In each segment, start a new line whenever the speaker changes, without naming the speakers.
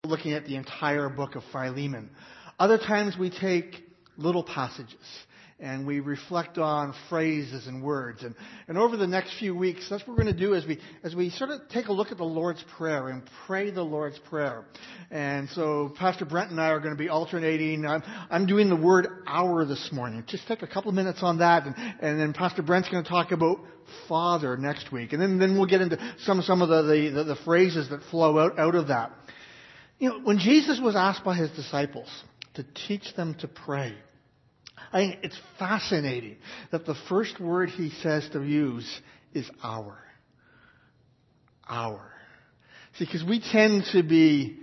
looking at the entire book of Philemon. Other times we take little passages and we reflect on phrases and words. And over the next few weeks, that's what we're going to do as we sort of take a look at the Lord's Prayer and pray the Lord's Prayer. And so Pastor Brent and I are going to be alternating. I'm doing the word hour this morning. Just take a couple of minutes on that. And then Pastor Brent's going to talk about Father next week. And then we'll get into some of the phrases that flow out of that. You know, when Jesus was asked by his disciples to teach them to pray, I think it's fascinating that the first word he says to use is hour. Hour. See, because we tend to be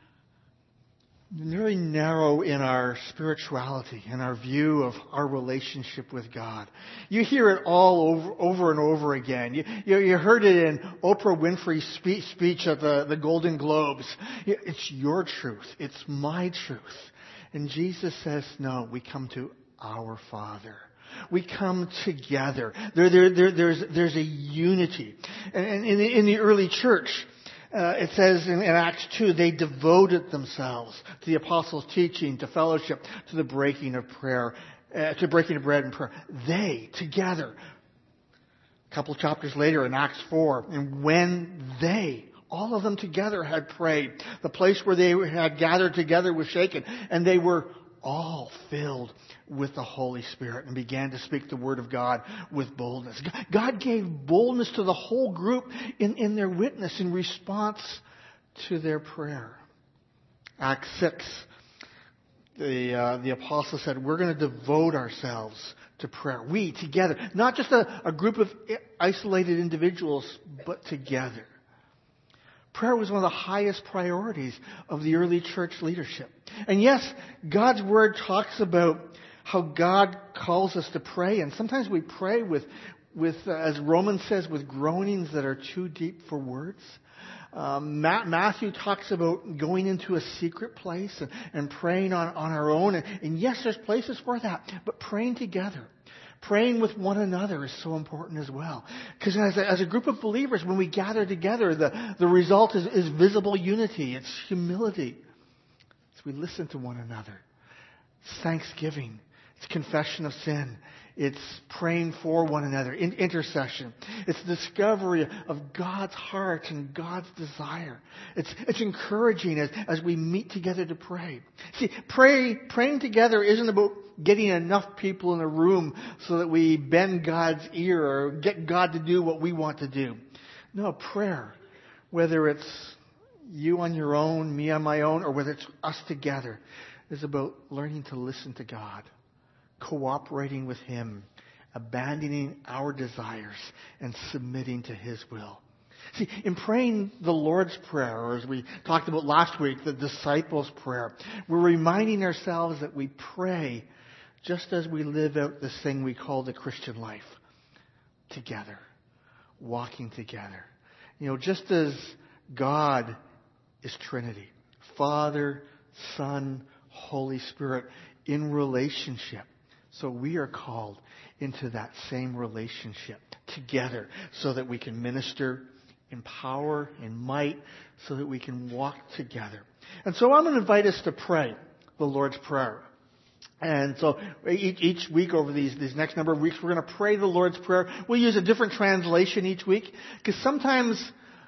very narrow in our spirituality and our view of our relationship with God. You hear it all over and over again. You heard it in Oprah Winfrey's speech at the Golden Globes. It's your truth. It's my truth. And Jesus says, no, we come to our Father. We come together. There's a unity. And in the early church, it says in Acts 2, they devoted themselves to the apostles' teaching, to fellowship, to the breaking of prayer, to breaking of bread and prayer. They, together. A couple of chapters later in Acts 4, and when they, all of them together had prayed, the place where they had gathered together was shaken, and they were all filled with the Holy Spirit and began to speak the Word of God with boldness. God gave boldness to the whole group in their witness in response to their prayer. Acts 6, the apostle said, we're going to devote ourselves to prayer. We together, not just a group of isolated individuals, but together. Prayer was one of the highest priorities of the early church leadership. And yes, God's Word talks about how God calls us to pray. And sometimes we pray with as Romans says, with groanings that are too deep for words. Matthew talks about going into a secret place and praying on our own. And yes, there's places for that. But praying together, praying with one another is so important as well. Because as a group of believers, when we gather together, the result is visible unity. It's humility. As we listen to one another. It's thanksgiving. It's confession of sin. It's praying for one another. Intercession. It's discovery of God's heart and God's desire. It's encouraging as we meet together to pray. See, praying together isn't about getting enough people in a room so that we bend God's ear or get God to do what we want to do. No, prayer, whether it's you on your own, me on my own, or whether it's us together, is about learning to listen to God, cooperating with Him, abandoning our desires, and submitting to His will. See, in praying the Lord's Prayer, or as we talked about last week, the disciples' prayer, we're reminding ourselves that we pray just as we live out this thing we call the Christian life. Together. Walking together. You know, just as God is Trinity. Father, Son, Holy Spirit in relationship. So we are called into that same relationship together so that we can minister in power, in might, so that we can walk together. And so I'm going to invite us to pray the Lord's Prayer. And so each week over these next number of weeks, we're going to pray the Lord's Prayer. We'll use a different translation each week because sometimes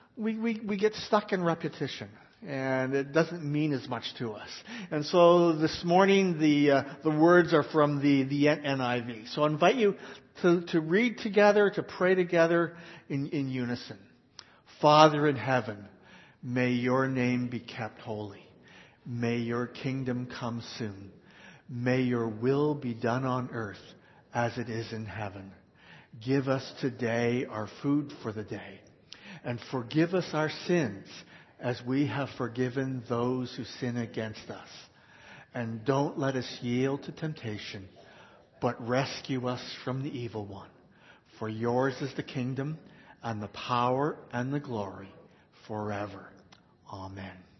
we get stuck in repetition. And it doesn't mean as much to us. And so this morning, the words are from the NIV. So I invite you to read together, to pray together in unison. Father in heaven, may your name be kept holy. May your kingdom come soon. May your will be done on earth as it is in heaven. Give us today our food for the day. And forgive us our sins as we have forgiven those who sin against us. And don't let us yield to temptation, but rescue us from the evil one. For yours is the kingdom and the power and the glory forever. Amen.